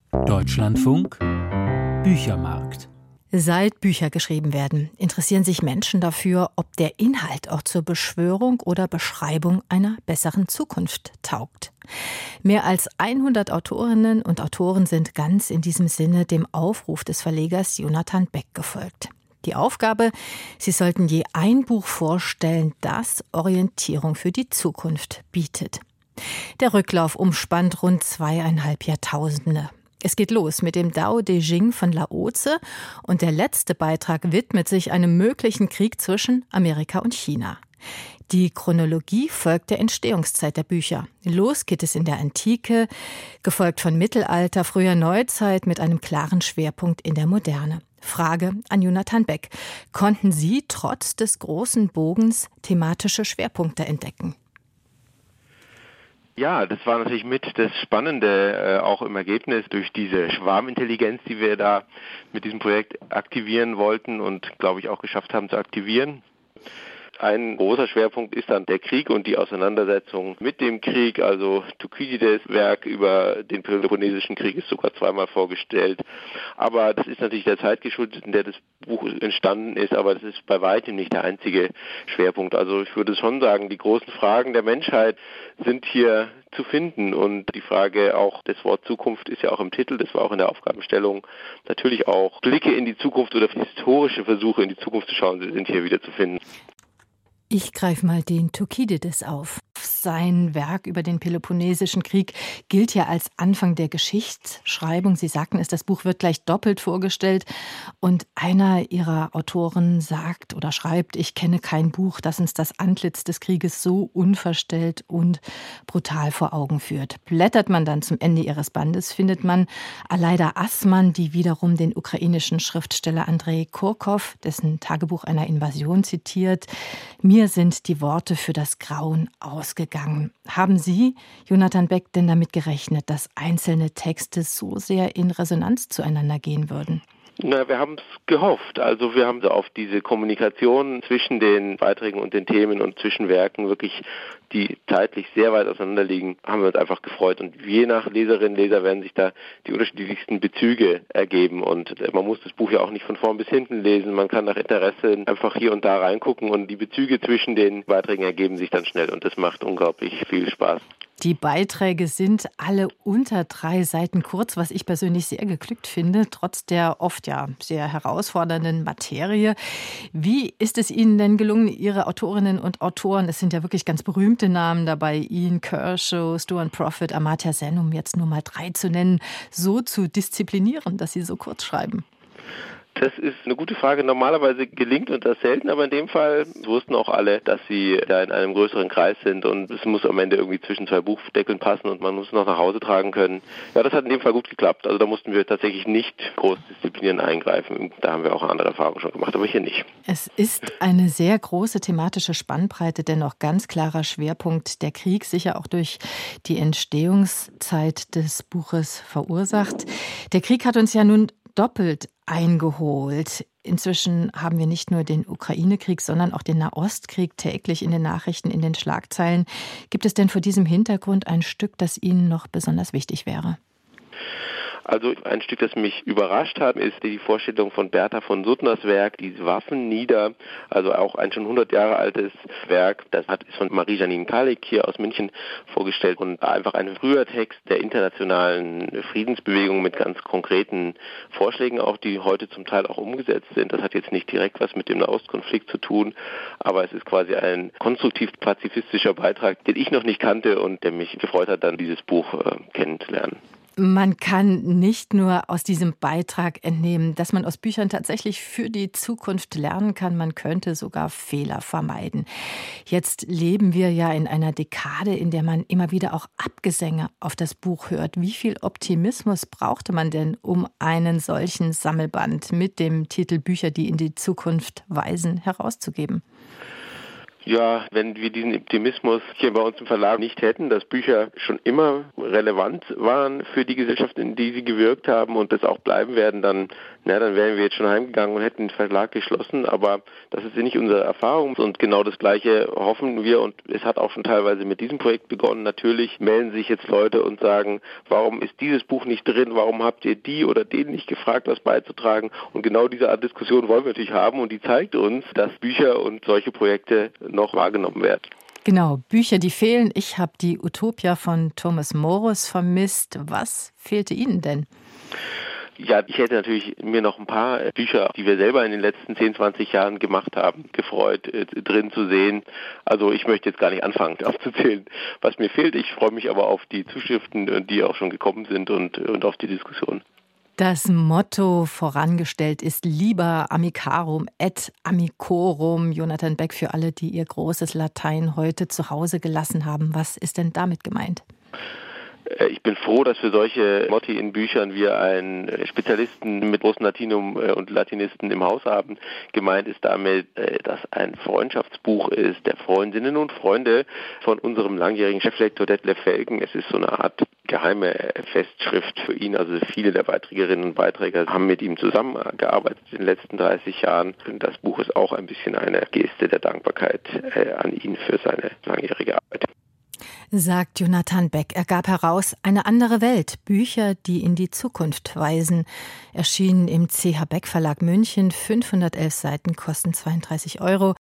Deutschlandfunk Büchermarkt. Seit Bücher geschrieben werden, interessieren sich Menschen dafür, ob der Inhalt auch zur Beschwörung oder Beschreibung einer besseren Zukunft taugt. Mehr als 100 Autorinnen und Autoren sind ganz in diesem Sinne dem Aufruf des Verlegers Jonathan Beck gefolgt. Die Aufgabe, sie sollten je ein Buch vorstellen, das Orientierung für die Zukunft bietet. Der Rücklauf umspannt rund 2,5 Jahrtausende. Es geht los mit dem Dao De Jing von Laozi und der letzte Beitrag widmet sich einem möglichen Krieg zwischen Amerika und China. Die Chronologie folgt der Entstehungszeit der Bücher. Los geht es in der Antike, gefolgt von Mittelalter, früher Neuzeit mit einem klaren Schwerpunkt in der Moderne. Frage an Jonathan Beck. Konnten Sie trotz des großen Bogens thematische Schwerpunkte entdecken? Ja, das war natürlich mit das Spannende auch im Ergebnis durch diese Schwarmintelligenz, die wir da mit diesem Projekt aktivieren wollten und, glaube ich, auch geschafft haben zu aktivieren. Ein großer Schwerpunkt ist dann der Krieg und die Auseinandersetzung mit dem Krieg. Also Thukydides' Werk über den Peloponnesischen Krieg ist sogar zweimal vorgestellt. Aber das ist natürlich der Zeit geschuldet, in der das Buch entstanden ist. Aber das ist bei weitem nicht der einzige Schwerpunkt. Also ich würde schon sagen, die großen Fragen der Menschheit sind hier zu finden. Und die Frage auch, das Wort Zukunft ist ja auch im Titel, das war auch in der Aufgabenstellung. Natürlich auch Blicke in die Zukunft oder historische Versuche in die Zukunft zu schauen, sind hier wieder zu finden. Ich greife mal den Thukydides auf. Sein Werk über den Peloponnesischen Krieg gilt ja als Anfang der Geschichtsschreibung. Sie sagten es, das Buch wird gleich doppelt vorgestellt. Und einer Ihrer Autoren sagt oder schreibt, ich kenne kein Buch, das uns das Antlitz des Krieges so unverstellt und brutal vor Augen führt. Blättert man dann zum Ende Ihres Bandes, findet man Aleida Assmann, die wiederum den ukrainischen Schriftsteller Andrei Kurkow, dessen Tagebuch einer Invasion zitiert. Mir sind die Worte für das Grauen ausgegangen. Haben Sie, Jonathan Beck, denn damit gerechnet, dass einzelne Texte so sehr in Resonanz zueinander gehen würden? Na, wir haben es gehofft. Also wir haben so auf diese Kommunikation zwischen den Beiträgen und den Themen und zwischen Werken wirklich, die zeitlich sehr weit auseinander liegen, haben wir uns einfach gefreut. Und je nach Leserinnen und Leser werden sich da die unterschiedlichsten Bezüge ergeben. Und man muss das Buch ja auch nicht von vorn bis hinten lesen. Man kann nach Interesse einfach hier und da reingucken und die Bezüge zwischen den Beiträgen ergeben sich dann schnell. Und das macht unglaublich viel Spaß. Die Beiträge sind alle unter 3 Seiten kurz, was ich persönlich sehr geglückt finde, trotz der oft ja sehr herausfordernden Materie. Wie ist es Ihnen denn gelungen, Ihre Autorinnen und Autoren, es sind ja wirklich ganz berühmte Namen dabei, Ian Kershaw, Stuart Profit, Amartya Sen, um jetzt nur mal 3 zu nennen, so zu disziplinieren, dass Sie so kurz schreiben? Das ist eine gute Frage. Normalerweise gelingt uns das selten, aber in dem Fall wussten auch alle, dass sie da in einem größeren Kreis sind und es muss am Ende irgendwie zwischen 2 Buchdeckeln passen und man muss noch nach Hause tragen können. Ja, das hat in dem Fall gut geklappt. Also da mussten wir tatsächlich nicht groß disziplinieren eingreifen. Da haben wir auch andere Erfahrungen schon gemacht, aber hier nicht. Es ist eine sehr große thematische Spannbreite, dennoch ganz klarer Schwerpunkt der Krieg, sicher auch durch die Entstehungszeit des Buches verursacht. Der Krieg hat uns ja nun doppelt eingeholt. Inzwischen haben wir nicht nur den Ukraine-Krieg, sondern auch den Nahostkrieg täglich in den Nachrichten, in den Schlagzeilen. Gibt es denn vor diesem Hintergrund ein Stück, das Ihnen noch besonders wichtig wäre? Also ein Stück, das mich überrascht hat, ist die Vorstellung von Bertha von Suttners Werk, die Waffen nieder, also auch ein schon 100 Jahre altes Werk. Das ist von Marie-Janine Kalik hier aus München vorgestellt und einfach ein früher Text der internationalen Friedensbewegung mit ganz konkreten Vorschlägen, auch die heute zum Teil auch umgesetzt sind. Das hat jetzt nicht direkt was mit dem Nahostkonflikt zu tun, aber es ist quasi ein konstruktiv-pazifistischer Beitrag, den ich noch nicht kannte und der mich gefreut hat, dann dieses Buch kennenzulernen. Man kann nicht nur aus diesem Beitrag entnehmen, dass man aus Büchern tatsächlich für die Zukunft lernen kann. Man könnte sogar Fehler vermeiden. Jetzt leben wir ja in einer Dekade, in der man immer wieder auch Abgesänge auf das Buch hört. Wie viel Optimismus brauchte man denn, um einen solchen Sammelband mit dem Titel Bücher, die in die Zukunft weisen, herauszugeben? Ja, wenn wir diesen Optimismus hier bei uns im Verlag nicht hätten, dass Bücher schon immer relevant waren für die Gesellschaft, in die sie gewirkt haben und das auch bleiben werden, dann wären wir jetzt schon heimgegangen und hätten den Verlag geschlossen. Aber das ist ja nicht unsere Erfahrung und genau das Gleiche hoffen wir und es hat auch schon teilweise mit diesem Projekt begonnen. Natürlich melden sich jetzt Leute und sagen, warum ist dieses Buch nicht drin, warum habt ihr die oder den nicht gefragt, was beizutragen? Und genau diese Art Diskussion wollen wir natürlich haben und die zeigt uns, dass Bücher und solche Projekte noch wahrgenommen werden. Genau, Bücher, die fehlen. Ich habe die Utopia von Thomas Morus vermisst. Was fehlte Ihnen denn? Ja, ich hätte natürlich mir noch ein paar Bücher, die wir selber in den letzten 10, 20 Jahren gemacht haben, gefreut, drin zu sehen. Also ich möchte jetzt gar nicht anfangen aufzuzählen, was mir fehlt. Ich freue mich aber auf die Zuschriften, die auch schon gekommen sind und auf die Diskussion. Das Motto vorangestellt ist Liber Amicarum et Amicorum. Jonathan Beck, für alle, die ihr großes Latein heute zu Hause gelassen haben. Was ist denn damit gemeint? Ich bin froh, dass für solche Motti in Büchern wir einen Spezialisten mit großem Latinum und Latinisten im Haus haben. Gemeint ist damit, dass ein Freundschaftsbuch ist der Freundinnen und Freunde von unserem langjährigen Cheflektor Detlef Felgen. Es ist so eine Art geheime Festschrift für ihn. Also viele der Beiträgerinnen und Beiträger haben mit ihm zusammengearbeitet in den letzten 30 Jahren. Und das Buch ist auch ein bisschen eine Geste der Dankbarkeit an ihn für seine langjährige Arbeit. Sagt Jonathan Beck. Er gab heraus Eine andere Welt, Bücher, die in die Zukunft weisen. Erschienen im CH Beck Verlag München, 511 Seiten, kosten 32 €.